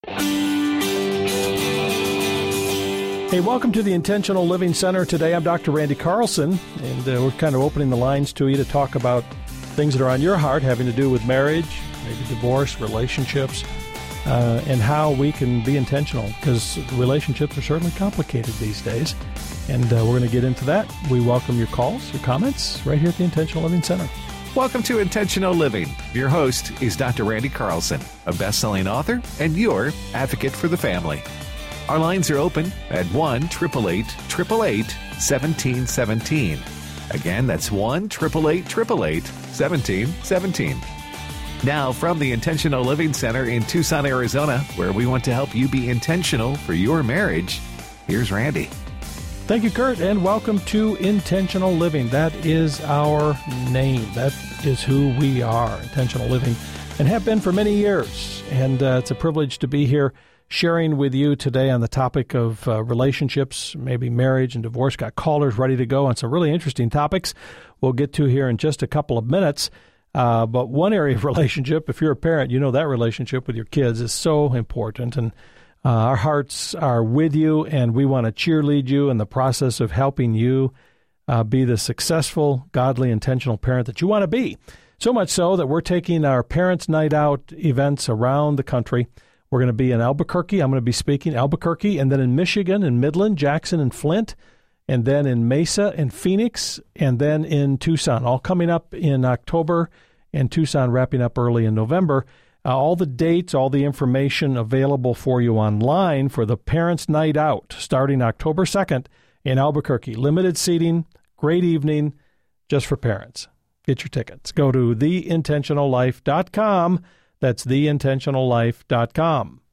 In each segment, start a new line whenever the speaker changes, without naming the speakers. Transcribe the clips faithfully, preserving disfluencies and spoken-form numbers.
Hey, welcome to the Intentional Living Center. Today I'm Doctor Randy Carlson, and uh, we're kind of opening the lines to you to talk about things that are on your heart having to do with marriage, maybe divorce, relationships, uh, and how we can be intentional, because relationships are certainly complicated these days, and uh, we're going to get into that. We welcome your calls, your comments, right here at the Intentional Living Center.
Welcome to Intentional Living. Your host is Doctor Randy Carlson, a best-selling author and your advocate for the family. Our lines are open at one eight eight eight, eight eight eight, one seven one seven. Again, that's one eight eight eight, eight eight eight, one seven one seven. Now, from the Intentional Living Center in Tucson, Arizona, where we want to help you be intentional for your marriage, here's Randy.
Thank you, Kurt, and welcome to Intentional Living. That is our name. That is who we are, Intentional Living, and have been for many years. And uh, it's a privilege to be here sharing with you today on the topic of uh, relationships, maybe marriage and divorce. Got callers ready to go on some really interesting topics we'll get to here in just a couple of minutes. Uh, but one area of relationship, if you're a parent, you know that relationship with your kids is so important. And uh, our hearts are with you, and we want to cheerlead you in the process of helping you uh, be the successful, godly, intentional parent that you want to be. So much so that we're taking our Parents' Night Out events around the country. We're going to be in Albuquerque. I'm going to be speaking Albuquerque, and then in Michigan, in Midland, Jackson, and Flint, and then in Mesa and Phoenix, and then in Tucson, all coming up in October, and Tucson wrapping up early in November. Uh, all the dates, all the information available for you online for the Parents' Night Out, starting October second in Albuquerque. Limited seating, great evening, just for parents. Get your tickets. Go to the intentional life dot com. That's the intentional life dot com.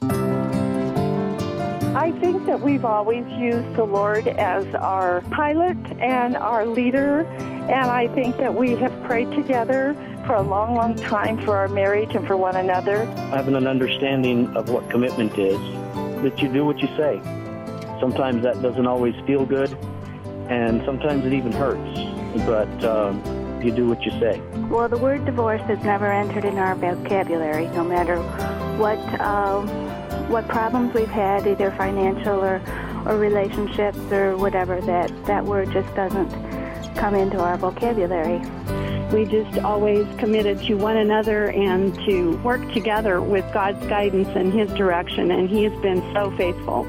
I think that we've always used the Lord as our pilot and our leader, and I think that we have prayed together for a long, long time for our marriage and for one another.
Having an understanding of what commitment is, that you do what you say. Sometimes that doesn't always feel good, and sometimes it even hurts, but um, you do what you say.
Well, the word divorce has never entered in our vocabulary, no matter what uh, what problems we've had, either financial or, or relationships or whatever, that, that word just doesn't come into our vocabulary.
We just always committed to one another and to work together with God's guidance and His direction, and He has been so faithful.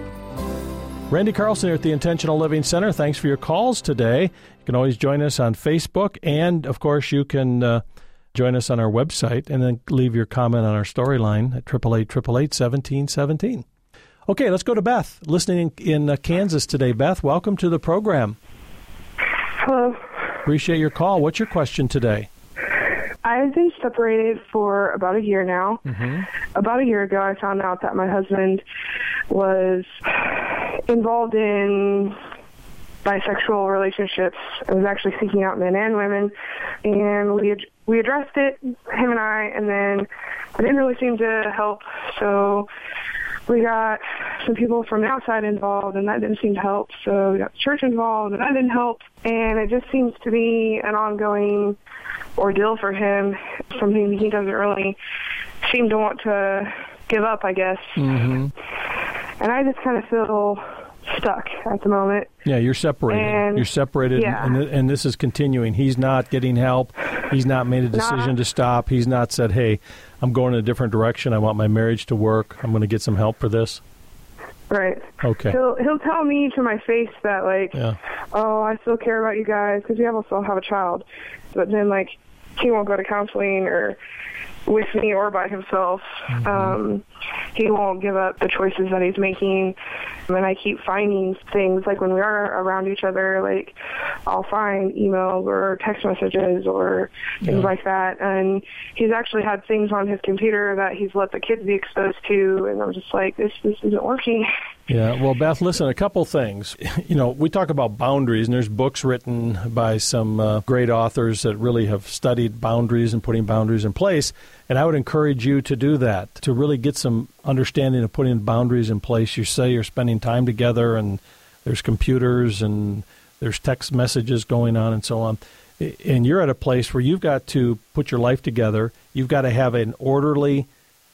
Randy Carlson here at the Intentional Living Center. Thanks for your calls today. You can always join us on Facebook, and, of course, you can uh, join us on our website and then leave your comment on our storyline at eight eight eight, eight eight eight, one seven one seven. Okay, let's go to Beth, listening in, in uh, Kansas today. Beth, welcome to the program.
Hello.
Appreciate your call. What's your question today?
I've been separated for about a year now.
Mm-hmm.
About a year ago, I found out that my husband was involved in bisexual relationships. I was actually seeking out men and women, and we ad- we addressed it, him and I, and then it didn't really seem to help, so we got some people from the outside involved, and that didn't seem to help, so we got the church involved, and that didn't help, and it just seems to be an ongoing ordeal for him, something he doesn't really seem to want to give up, I guess.
Mm-hmm.
And I just kind of feel stuck at the moment.
Yeah, you're separated.
And,
you're separated,
yeah.
and, and this is continuing. He's not getting help. He's not made a decision not, to stop. He's not said, hey, I'm going in a different direction. I want my marriage to work. I'm going to get some help for this.
Right.
Okay.
He'll he'll tell me to my face that, like,
yeah.
oh, I still care about you guys, because we also have a child. But then, like, he won't go to counseling or with me or by himself.
Mm-hmm.
Um, he won't give up the choices that he's making. And I keep finding things, like when we are around each other, like I'll find emails or text messages or things
yeah.
like that. And he's actually had things on his computer that he's let the kids be exposed to. And I'm just like, this, this isn't working.
Yeah, well, Beth, listen, a couple things. You know, we talk about boundaries, and there's books written by some uh, great authors that really have studied boundaries and putting boundaries in place. And I would encourage you to do that, to really get some understanding of putting boundaries in place. You say you're spending time together, and there's computers, and there's text messages going on, and so on. And you're at a place where you've got to put your life together. You've got to have an orderly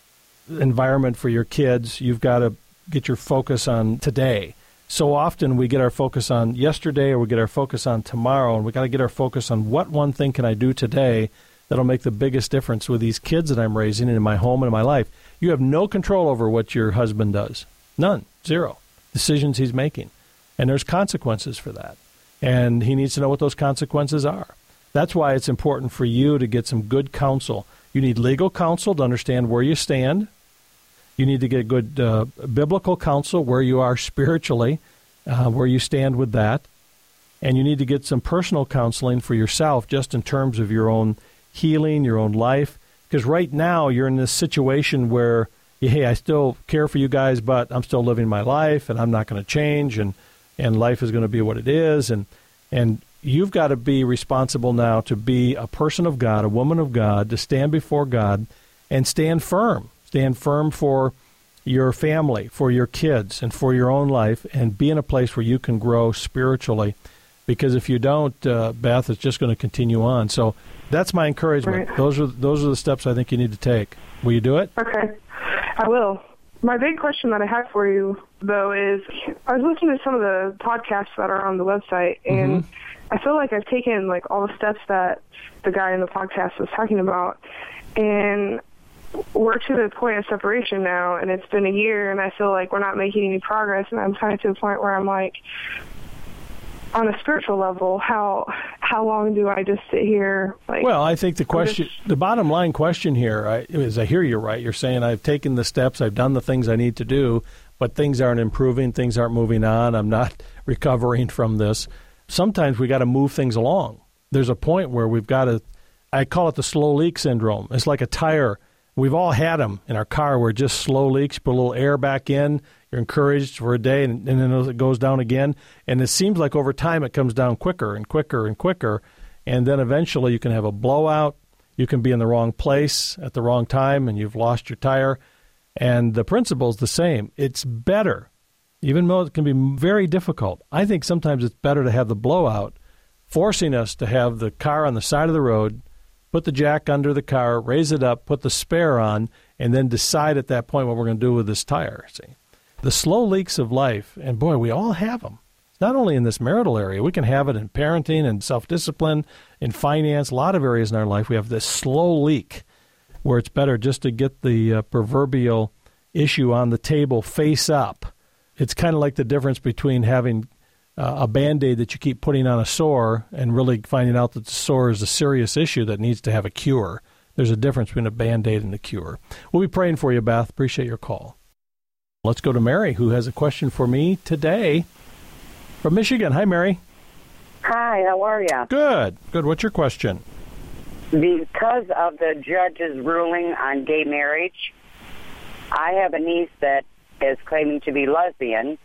environment for your kids, you've got to get your focus on today. So often we get our focus on yesterday or we get our focus on tomorrow, and we got to get our focus on what one thing can I do today that'll make the biggest difference with these kids that I'm raising and in my home and in my life. You have no control over what your husband does. None. Zero. Decisions he's making. And there's consequences for that. And he needs to know what those consequences are. That's why it's important for you to get some good counsel. You need legal counsel to understand where you stand. You need to get good uh, biblical counsel where you are spiritually, uh, where you stand with that. And you need to get some personal counseling for yourself just in terms of your own healing, your own life. Because right now you're in this situation where, hey, I still care for you guys, but I'm still living my life, and I'm not going to change, and, and life is going to be what it is. And and you've got to be responsible now to be a person of God, a woman of God, to stand before God and stand firm. Stand firm for your family, for your kids, and for your own life, and be in a place where you can grow spiritually. Because if you don't, uh, Beth, it's just going to continue on. So that's my encouragement.
Right.
Those are those are the steps I think you need to take. Will you do it?
Okay, I will. My big question that I have for you, though, is I was listening to some of the podcasts that are on the website, and mm-hmm. I feel like I've taken like all the steps that the guy in the podcast was talking about, and we're to the point of separation now, and it's been a year, and I feel like we're not making any progress, and I'm kind of to the point where I'm like, on a spiritual level, how how long do I just sit here? Like,
well, I think the question, just, the bottom line question here, I, is I hear you right. You're saying I've taken the steps, I've done the things I need to do, but things aren't improving, things aren't moving on. I'm not recovering from this. Sometimes we got to move things along. There's a point where we've got to, I call it the slow leak syndrome. It's like a tire. We've all had them in our car where it just slow leaks, put a little air back in, you're encouraged for a day, and, and then it goes down again. And it seems like over time it comes down quicker and quicker and quicker. And then eventually you can have a blowout. You can be in the wrong place at the wrong time, and you've lost your tire. And the principle is the same. It's better, even though it can be very difficult. I think sometimes it's better to have the blowout, forcing us to have the car on the side of the road, put the jack under the car, raise it up, put the spare on, and then decide at that point what we're going to do with this tire. See, the slow leaks of life, and boy, we all have them. Not only in this marital area, we can have it in parenting and self-discipline, in finance, a lot of areas in our life. We have this slow leak where it's better just to get the uh, proverbial issue on the table face up. It's kind of like the difference between having uh, a Band-Aid that you keep putting on a sore and really finding out that the sore is a serious issue that needs to have a cure. There's a difference between a Band-Aid and a cure. We'll be praying for you, Beth. Appreciate your call. Let's go to Mary, who has a question for me today from Michigan. Hi, Mary.
Hi, how are you?
Good. Good. What's your question?
Because of the judge's ruling on gay marriage, I have a niece that is claiming to be lesbian,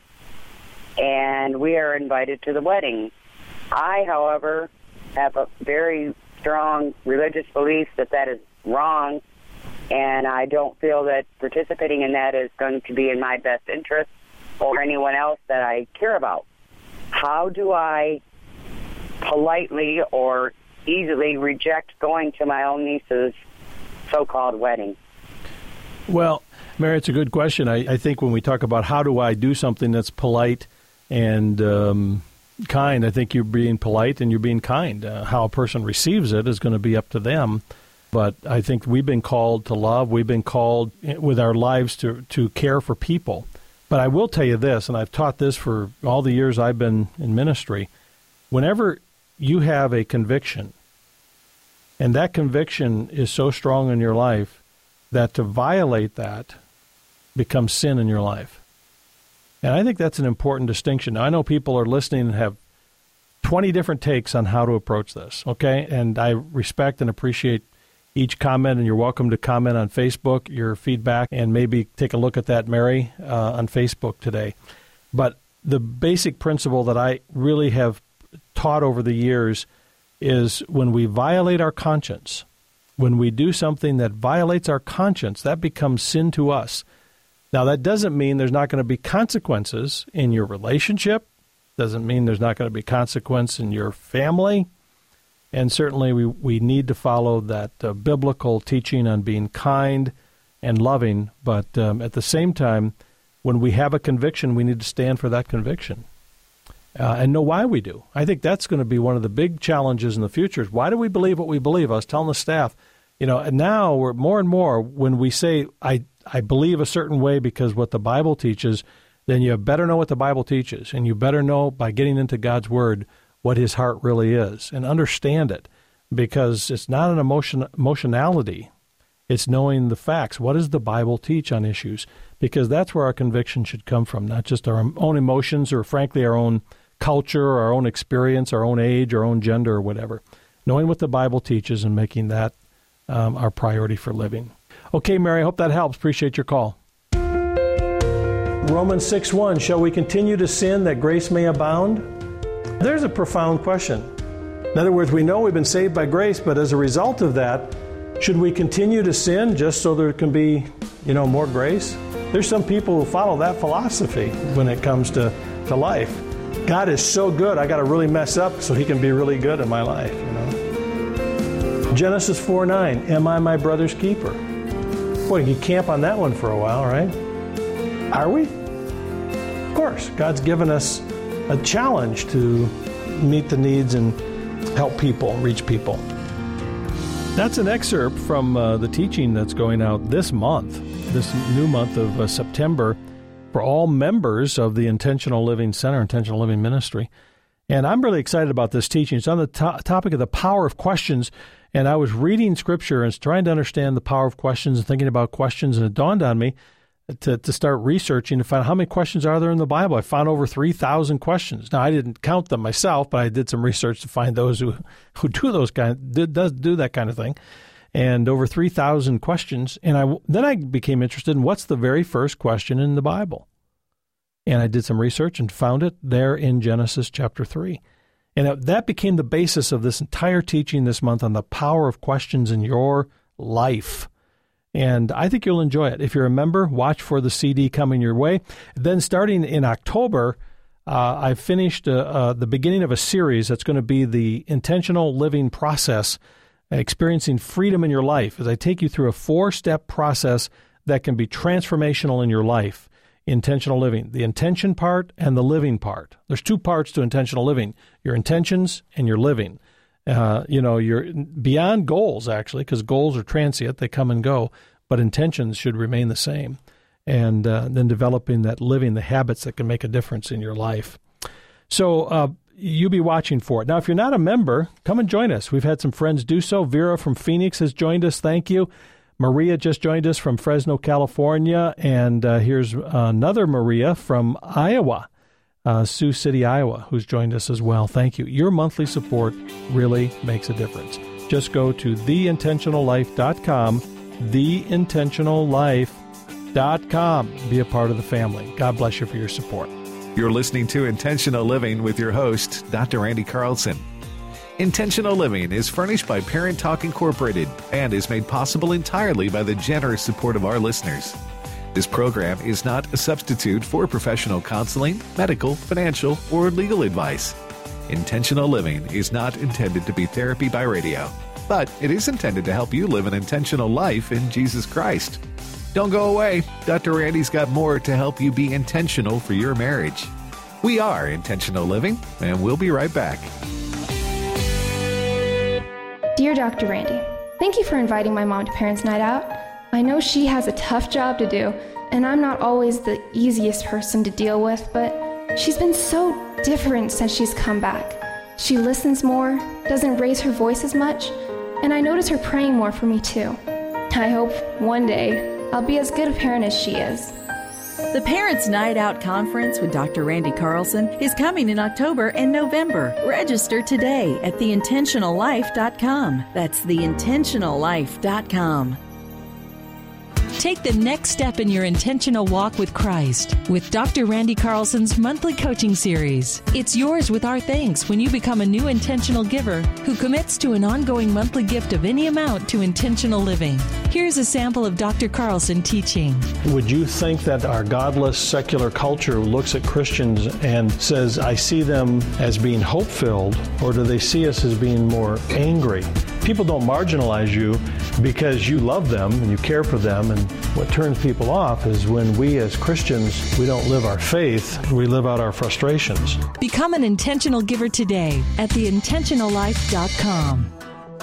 and we are invited to the wedding. I, however, have a very strong religious belief that that is wrong, and I don't feel that participating in that is going to be in my best interest or anyone else that I care about. How do I politely or easily reject going to my own niece's so-called wedding?
Well, Mary, it's a good question. I, I think when we talk about how do I do something that's polite and um, kind, I think you're being polite and you're being kind. Uh, how a person receives it is going to be up to them. But I think we've been called to love. We've been called with our lives to, to care for people. But I will tell you this, and I've taught this for all the years I've been in ministry. Whenever you have a conviction, and that conviction is so strong in your life that to violate that becomes sin in your life. And I think that's an important distinction. Now, I know people are listening and have twenty different takes on how to approach this, okay? And I respect and appreciate each comment, and you're welcome to comment on Facebook, your feedback, and maybe take a look at that, Mary, uh, on Facebook today. But the basic principle that I really have taught over the years is when we violate our conscience, when we do something that violates our conscience, that becomes sin to us. Now, that doesn't mean there's not going to be consequences in your relationship, doesn't mean there's not going to be consequence in your family. And certainly we, we need to follow that uh, biblical teaching on being kind and loving, but um, at the same time, when we have a conviction, we need to stand for that conviction uh, and know why we do. I think that's going to be one of the big challenges in the future. Is why do we believe what we believe? I was telling the staff, you know, and now we're more and more when we say, I, I believe a certain way because what the Bible teaches, then you better know what the Bible teaches, and you better know by getting into God's Word what His heart really is and understand it, because it's not an emotion emotionality. It's knowing the facts. What does the Bible teach on issues? Because that's where our conviction should come from, not just our own emotions or, frankly, our own culture, or our own experience, our own age, our own gender, or whatever. Knowing what the Bible teaches and making that um, our priority for living. Okay, Mary, I hope that helps. Appreciate your call. Romans six one, shall we continue to sin that grace may abound? There's a profound question. In other words, we know we've been saved by grace, but as a result of that, should we continue to sin just so there can be, you know, more grace? There's some people who follow that philosophy when it comes to, to life. God is so good, I got to really mess up so He can be really good in my life, you know. Genesis four nine, am I my brother's keeper? Boy, you camp on that one for a while, right? Are we? Of course. God's given us a challenge to meet the needs and help people, reach people. That's an excerpt from uh, the teaching that's going out this month, this new month of uh, September, for all members of the Intentional Living Center, Intentional Living Ministry. And I'm really excited about this teaching. It's on the to- topic of the power of questions. And I was reading Scripture and trying to understand the power of questions and thinking about questions, and it dawned on me to, to start researching to find out how many questions are there in the Bible. I found over three thousand questions. Now, I didn't count them myself, but I did some research to find those who, who do those kind do, does do that kind of thing. And over three thousand questions. And I, then I became interested in what's the very first question in the Bible. And I did some research and found it there in Genesis chapter three. And that became the basis of this entire teaching this month on the power of questions in your life. And I think you'll enjoy it. If you're a member, watch for the C D coming your way. Then starting in October, uh, I finished uh, uh, the beginning of a series that's going to be the intentional living process, experiencing freedom in your life, as I take you through a four-step process that can be transformational in your life. Intentional living, the intention part and the living part. There's two parts to intentional living, your intentions and your living. Uh, you know, you're beyond goals, actually, because goals are transient. They come and go, but intentions should remain the same. And uh, then developing that living, the habits that can make a difference in your life. So uh, you be watching for it. Now, if you're not a member, come and join us. We've had some friends do so. Vera from Phoenix has joined us. Thank you. Maria just joined us from Fresno, California. And uh, here's another Maria from Iowa. Uh, Sioux City, Iowa, who's joined us as well. Thank you. Your monthly support really makes a difference. Just go to the intentional life dot com, the intentional life dot com. Be a part of the family. God bless you for your support.
You're listening to Intentional Living with your host, Doctor Randy Carlson. Intentional Living is furnished by Parent Talk Incorporated and is made possible entirely by the generous support of our listeners. This program is not a substitute for professional counseling, medical, financial, or legal advice. Intentional Living is not intended to be therapy by radio, but it is intended to help you live an intentional life in Jesus Christ. Don't go away. Doctor Randy's got more to help you be intentional for your marriage. We are Intentional Living, and we'll be right back.
Dear Doctor Randy, thank you for inviting my mom to Parents' Night Out. I know she has a tough job to do, and I'm not always the easiest person to deal with, but she's been so different since she's come back. She listens more, doesn't raise her voice as much, and I notice her praying more for me too. I hope one day I'll be as good a parent as she is.
The Parents' Night Out Conference with Doctor Randy Carlson is coming in October and November. Register today at the intentional life dot com. That's the intentional life dot com.
Take the next step in your intentional walk with Christ with Doctor Randy Carlson's monthly coaching series. It's yours with our thanks when you become a new intentional giver who commits to an ongoing monthly gift of any amount to intentional living. Here's a sample of Doctor Carlson teaching.
Would you think that our godless secular culture looks at Christians and says, I see them as being hope-filled, or do they see us as being more angry? people don't marginalize you because you love them and you care for them. And what turns people off is when we as Christians, we don't live our faith, we live out our frustrations.
Become an intentional giver today at the intentional life dot com.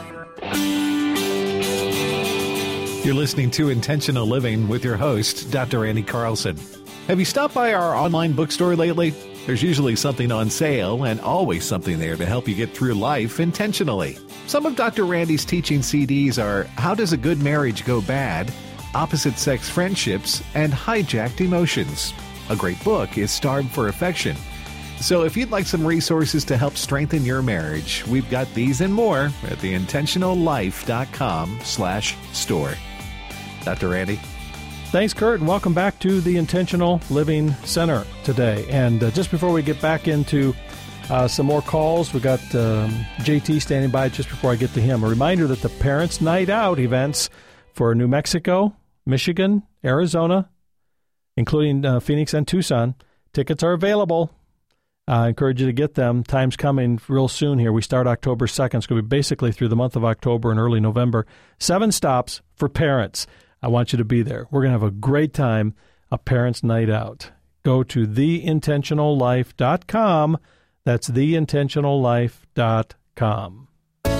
You're listening to Intentional Living with your host, Doctor Randy Carlson. Have you stopped by our online bookstore lately? There's usually something on sale and always something there to help you get through life intentionally. Some of Doctor Randy's teaching C Ds are How Does a Good Marriage Go Bad?, Opposite Sex Friendships, and Hijacked Emotions. A great book is Starved for Affection. So if you'd like some resources to help strengthen your marriage, we've got these and more at the intentional life dot com slash store. Doctor Randy?
Thanks, Kurt, and welcome back to the Intentional Living Center today. And uh, just before we get back into uh, some more calls, we got um, J T standing by just before I get to him. A reminder that the Parents' Night Out events for New Mexico, Michigan, Arizona, including uh, Phoenix and Tucson, tickets are available. Uh, I encourage you to get them. Time's coming real soon here. We start October second. It's going to be basically through the month of October and early November. Seven stops for parents. I want you to be there. We're going to have a great time, a Parents' Night Out. Go to the intentional life dot com. That's the intentional life dot com.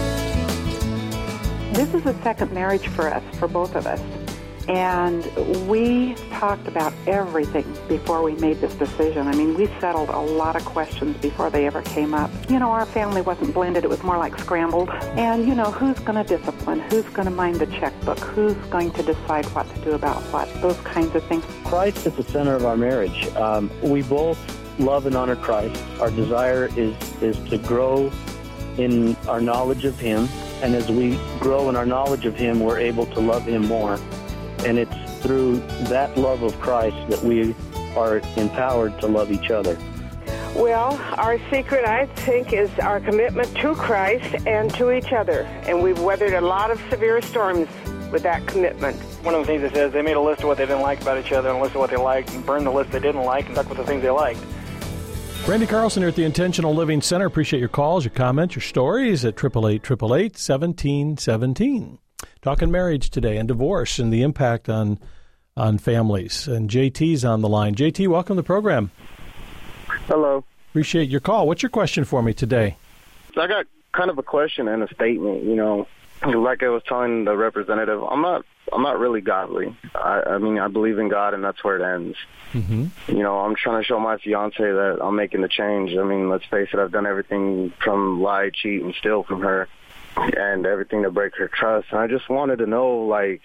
This is a second marriage for us, for both of us. And we talked about everything before we made this decision. I mean, we settled a lot of questions before they ever came up. You know, our family wasn't blended. It was more like scrambled. And, you know, who's going to discipline? Who's going to mind the checkbook? Who's going to decide what to do about what? Those kinds of things.
Christ is the center of our marriage. Um, we both love and honor Christ. Our desire is, is to grow in our knowledge of Him. And as we grow in our knowledge of Him, we're able to love Him more. And it's through that love of Christ that we are empowered to love each other.
Well, our secret, I think, is our commitment to Christ and to each other. And we've weathered a lot of severe storms with that commitment.
One of the things it says, they made a list of what they didn't like about each other and a list of what they liked and burned the list they didn't like and stuck with the things they liked.
Randy Carlson here at the Intentional Living Center. Appreciate your calls, your comments, your stories at eight eight eight, eight eight eight, one seven one seven. Talking marriage today and divorce and the impact on on families. And J T's on the line. J T, welcome to the program.
Hello.
Appreciate your call. What's your question for me today?
So I got kind of a question and a statement. You know, like I was telling the representative, I'm not I'm not really godly. I, I mean, I believe in God, and that's where it ends.
Mm-hmm.
You know, I'm trying to show my fiance that I'm making the change. I mean, let's face it, I've done everything from lie, cheat, and steal from her, and everything to break her trust. And I just wanted to know, like,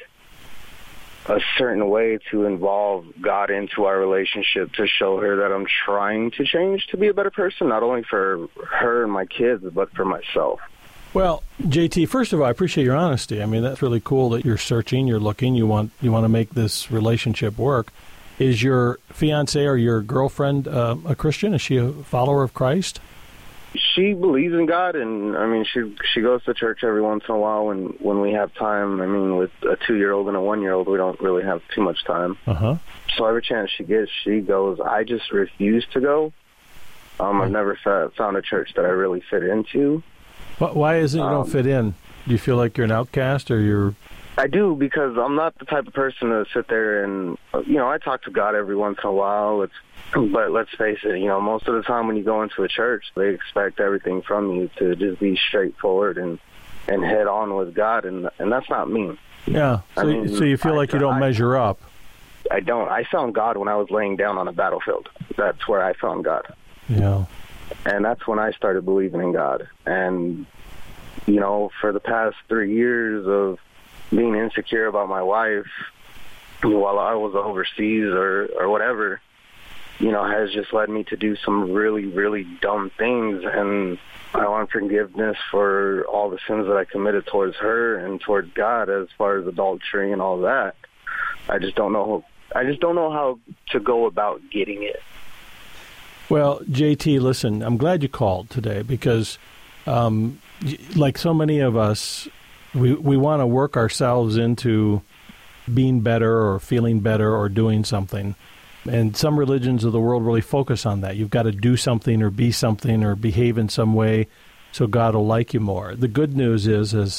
a certain way to involve God into our relationship to show her that I'm trying to change to be a better person, not only for her and my kids, but for myself.
Well, J T, first of all, I appreciate your honesty. I mean, that's really cool that you're searching, you're looking, you want you want to make this relationship work. Is your fiance or your girlfriend uh, a Christian? Is she a follower of Christ?
She believes in God, and, I mean, she she goes to church every once in a while when, when we have time. I mean, with a two-year-old and a one-year-old, we don't really have too much time.
Uh-huh.
So every chance she gets, she goes. I just refuse to go. Um, I've never found a church that I really fit into.
Why is it you don't
um,
fit in? Do you feel like you're an outcast, or you're...
I do, because I'm not the type of person to sit there and, you know, I talk to God every once in a while. It's, but let's face it, you know, most of the time when you go into a church, they expect everything from you to just be straightforward and, and head on with God, and and that's not me.
Yeah, so,
I mean,
so you feel
I,
like you don't
I,
measure up.
I don't. I found God when I was laying down on a battlefield. That's where I found God.
Yeah.
And that's when I started believing in God. And, you know, for the past three years of being insecure about my wife while I was overseas or, or whatever, you know, has just led me to do some really, really dumb things. And I want forgiveness for all the sins that I committed towards her and towards God as far as adultery and all that. I just don't know. I just don't know how to go about getting it.
Well, J T, listen, I'm glad you called today because, um, like so many of us, we we want to work ourselves into being better or feeling better or doing something. And some religions of the world really focus on that. You've got to do something or be something or behave in some way so God will like you more. The good news is, is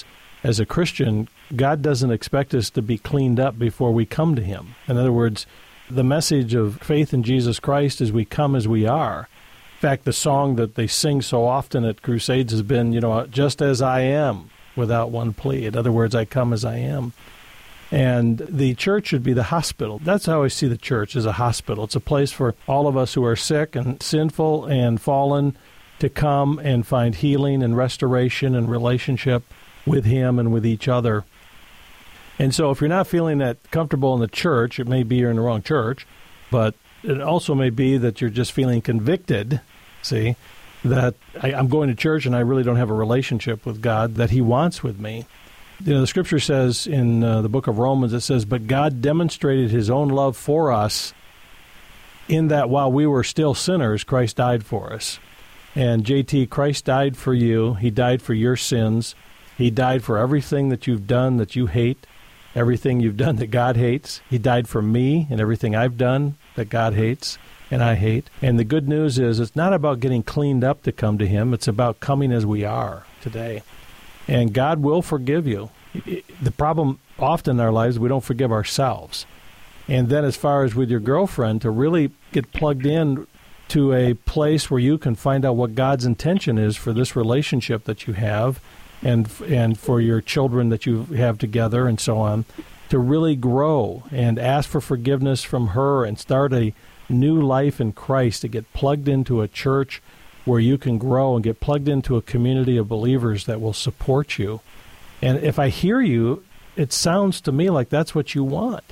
as a Christian, God doesn't expect us to be cleaned up before we come to him. In other words, the message of faith in Jesus Christ is we come as we are. In fact, the song that they sing so often at crusades has been, you know, just as I am, without one plea. In other words, I come as I am. And the church should be the hospital. That's how I see the church, as a hospital. It's a place for all of us who are sick and sinful and fallen to come and find healing and restoration and relationship with him and with each other. And so if you're not feeling that comfortable in the church, it may be you're in the wrong church, but it also may be that you're just feeling convicted, see, that I, I'm going to church and I really don't have a relationship with God that he wants with me. You know, the scripture says in uh, the book of Romans, it says, but God demonstrated his own love for us in that while we were still sinners, Christ died for us. And J T, Christ died for you. He died for your sins. He died for everything that you've done that you hate, everything you've done that God hates. He died for me and everything I've done that God hates and I hate. And the good news is it's not about getting cleaned up to come to him. It's about coming as we are today. And God will forgive you. The problem often in our lives, we don't forgive ourselves. And then as far as with your girlfriend, to really get plugged in to a place where you can find out what God's intention is for this relationship that you have, and and for your children that you have together and so on, to really grow and ask for forgiveness from her and start a new life in Christ, to get plugged into a church where you can grow and get plugged into a community of believers that will support you. And if I hear you, it sounds to me like that's what you want.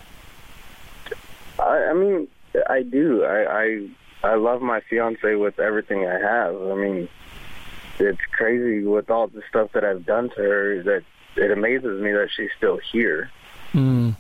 I, I mean, I do. I, I I love my fiance with everything I have. I mean, it's crazy with all the stuff that I've done to her that it amazes me that she's still here.
Mm.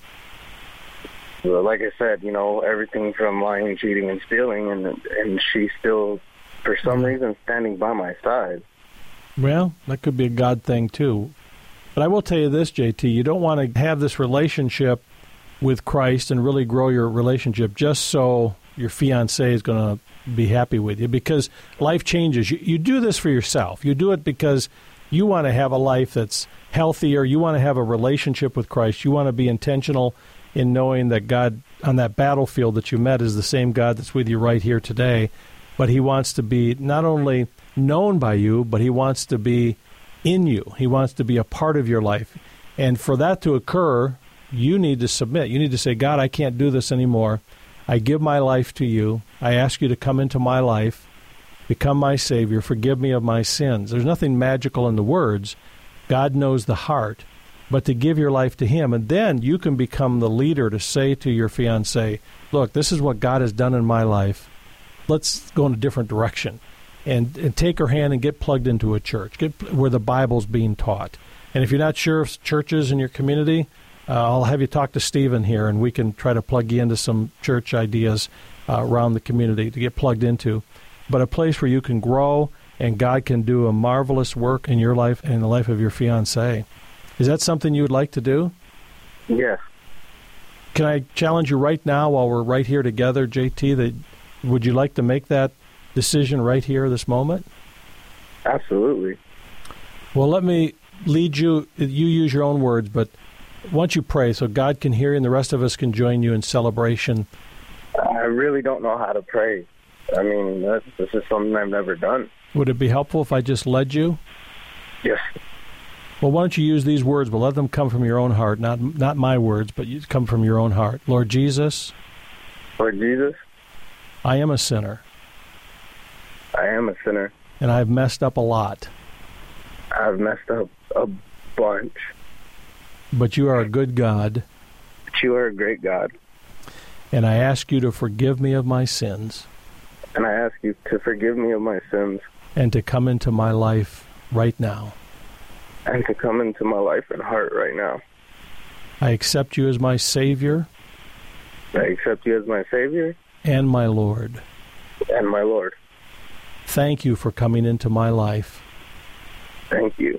So like I said, you know, everything from lying, cheating, and stealing, and and she's still, for some reason, standing by my side.
Well, that could be a God thing, too. But I will tell you this, J T, you don't want to have this relationship with Christ and really grow your relationship just so your fiancé is going to be happy with you, because life changes. You, you do this for yourself. You do it because you want to have a life that's healthier. You want to have a relationship with Christ. You want to be intentional in knowing that God on that battlefield that you met is the same God that's with you right here today. But he wants to be not only known by you, but he wants to be in you. He wants to be a part of your life. And for that to occur, you need to submit. You need to say, God, I can't do this anymore. I give my life to you. I ask you to come into my life, become my Savior, forgive me of my sins. There's nothing magical in the words. God knows the heart. But to give your life to him, and then you can become the leader to say to your fiancé, look, this is what God has done in my life. Let's go in a different direction. And, and take her hand and get plugged into a church, get where the Bible's being taught. And if you're not sure of churches in your community, uh, I'll have you talk to Stephen here, and we can try to plug you into some church ideas uh, around the community to get plugged into. But a place where you can grow and God can do a marvelous work in your life and in the life of your fiancé. Is that something you would like to do?
Yes.
Can I challenge you right now while we're right here together, J T, that would you like to make that decision right here, this moment?
Absolutely.
Well, let me lead you. You use your own words, but once you pray so God can hear you and the rest of us can join you in celebration.
I really don't know how to pray. I mean, that's, this is something I've never done.
Would it be helpful if I just led you?
Yes.
Well, why don't you use these words, but let them come from your own heart, not not my words, but you come from your own heart. Lord Jesus.
Lord Jesus.
I am a sinner.
I am a sinner.
And I've messed up a lot.
I've messed up a bunch.
But you are a good God.
But you are a great God.
And I ask you to forgive me of my sins.
And I ask you to forgive me of my sins.
And to come into my life right now.
And to come into my life and heart right now.
I accept you as my Savior.
I accept you as my Savior.
And my Lord.
And my Lord.
Thank you for coming into my life.
Thank you.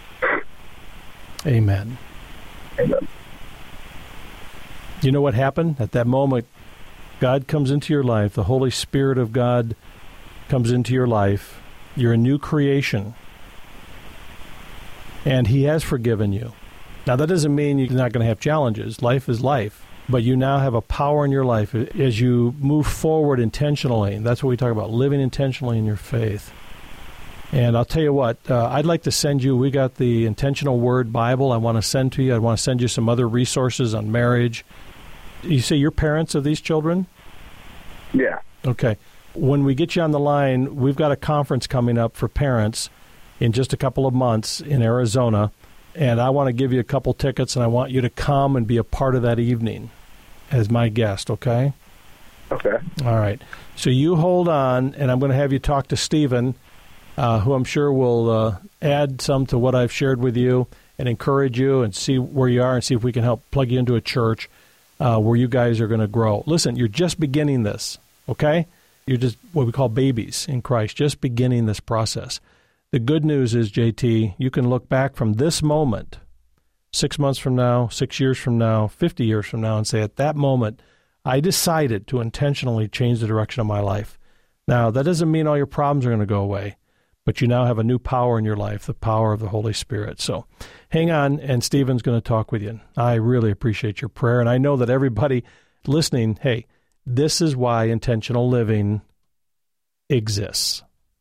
Amen.
Amen.
You know what happened? At that moment, God comes into your life. The Holy Spirit of God comes into your life. You're a new creation. And He has forgiven you. Now, that doesn't mean you're not going to have challenges. Life is life. But you now have a power in your life as you move forward intentionally. And that's what we talk about, living intentionally in your faith. And I'll tell you what, uh, I'd like to send you, we got the Intentional Word Bible I want to send to you. I want to send you some other resources on marriage. You say you're parents of these children?
Yeah.
Okay. When we get you on the line, we've got a conference coming up for parents in just a couple of months in Arizona. And I want to give you a couple tickets, and I want you to come and be a part of that evening as my guest, okay?
Okay.
All right. So you hold on, and I'm going to have you talk to Stephen, uh, who I'm sure will uh, add some to what I've shared with you and encourage you and see where you are and see if we can help plug you into a church uh, where you guys are going to grow. Listen, you're just beginning this, okay? You're just what we call babies in Christ, just beginning this process. The good news is, J T, you can look back from this moment, six months from now, six years from now, fifty years from now, and say, at that moment, I decided to intentionally change the direction of my life. Now, that doesn't mean all your problems are going to go away, but you now have a new power in your life, the power of the Holy Spirit. So hang on, and Stephen's going to talk with you. I really appreciate your prayer, and I know that everybody listening, hey, this is why intentional living exists.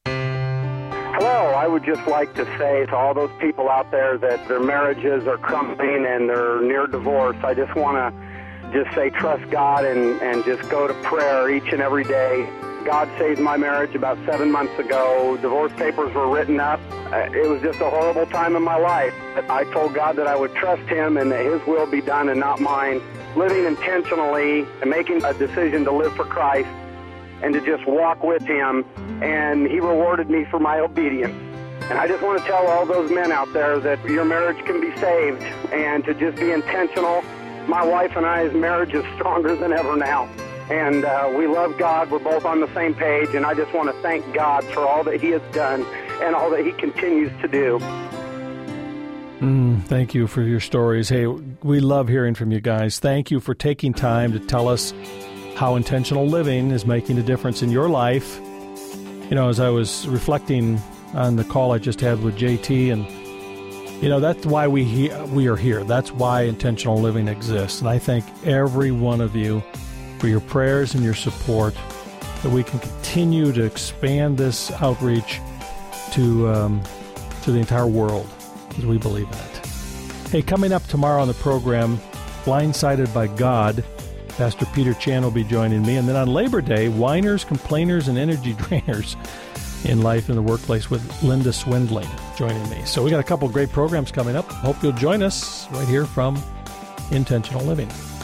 Hello, I would just like to say to all those people out there that their marriages are crumbling and they're near divorce, I just want to just say trust God and, and just go to prayer each and every day. God saved my marriage about seven months ago. Divorce papers were written up. It was just a horrible time in my life. I told God that I would trust Him and that His will be done and not mine. Living intentionally and making a decision to live for Christ and to just walk with Him, and He rewarded me for my obedience. And I just want to tell all those men out there that your marriage can be saved and to just be intentional. My wife and I's marriage is stronger than ever now, and uh, we love God. We're both on the same page, and I just want to thank God for all that He has done and all that He continues to do.
Mm, thank you for your stories. Hey, we love hearing from you guys. Thank you for taking time to tell us how intentional living is making a difference in your life. You know, as I was reflecting on the call I just had with J T, and, you know, that's why we he- we are here. That's why intentional living exists. And I thank every one of you for your prayers and your support, that we can continue to expand this outreach to um, to the entire world, as we believe in it. Hey, coming up tomorrow on the program, Blindsided by God, Pastor Peter Chan will be joining me. And then on Labor Day, whiners, complainers, and energy drainers in life in the workplace with Linda Swindling joining me. So we got a couple great programs coming up. Hope you'll join us right here from Intentional Living.